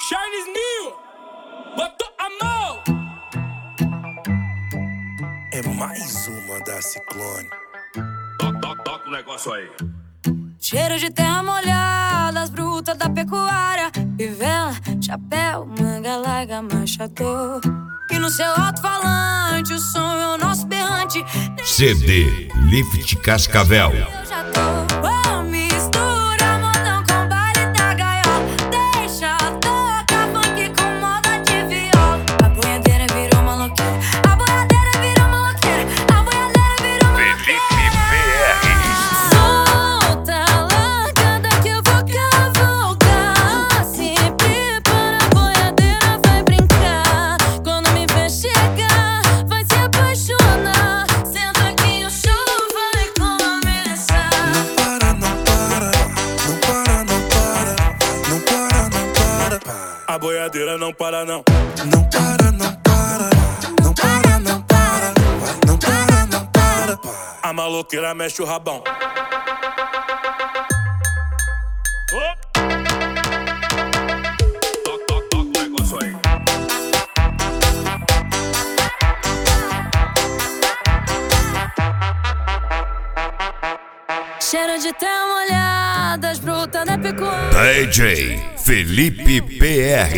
Charles Nil, botou a mão. É mais uma da Ciclone. Toca o negócio aí. Cheiro de terra molhada, as brutas da pecuária, fivela, chapéu, manga larga, manchador. E no seu alto-falante, o som é o nosso berrante. CD Lift Cascavel. Eu já tô, mistura modão com baile da gaiola. Deixa tocar funk com moda de viola. A boiadeira virou maloqueira, a boiadeira virou maloqueira, a boiadeira virou maloqueira. Solta a largada que eu vou cavalgar. Se prepara, a boiadeira vai brincar. Quando me ver chegar, vai se apaixonar. Senta que o show vai começar. Não para, não para, não para, não para, não para, não para. A boiadeira não para não. Não para, não para, não para, não para, não para, não para. A maloqueira mexe o rabão. Toca o negócio aí. Cheiro de terra molhada, as brutas da pecuária. DJ Felipe PR.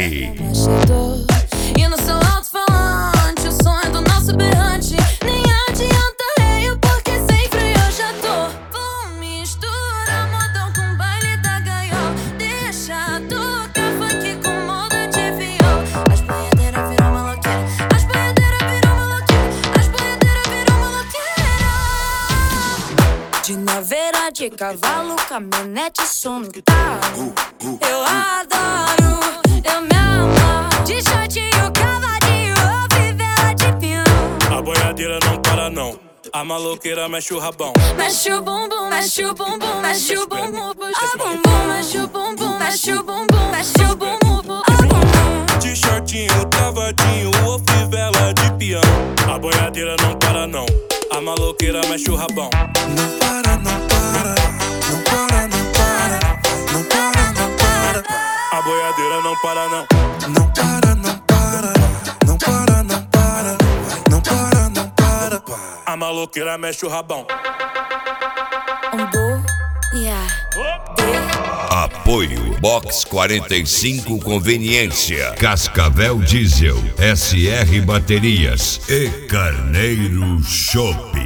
E no seu alto-falante, o som é do nosso berrante. Nem adianta reio, porque sem freio eu já tô. Vou misturar modão com baile da gaiola. Deixa tocar funk com moda de viola. As boiadeiras viram maloqueira, as boiadeiras viram maloqueira, as boiadeiras viram maloqueira. De naveira, de cavalo, caminhonete, som no talo. Eu adoro, eu me amo. De shortinho, cavadinho, ou fivela de peão. A boiadeira não para não. A maloqueira mexe o rabão. Mexe o bumbum, mexe o bumbum, mexe o bumbum, puxa o bumbum, mexe o bumbum, mexe o bumbum, mexe o bumbum, puxa o bumbum. De shortinho, cavadinho ou fivela de peão. A boiadeira não para não. A maloqueira mexe o rabão. Não para, não para, não para, não para, não para, não para. A boiadeira não para não. Não para, não para, não para, não para, não para, não para. A maloqueira mexe o rabão. Apoio Box 45 Conveniência, Cascavel Diesel, SR Baterias e Carneiro Shopping.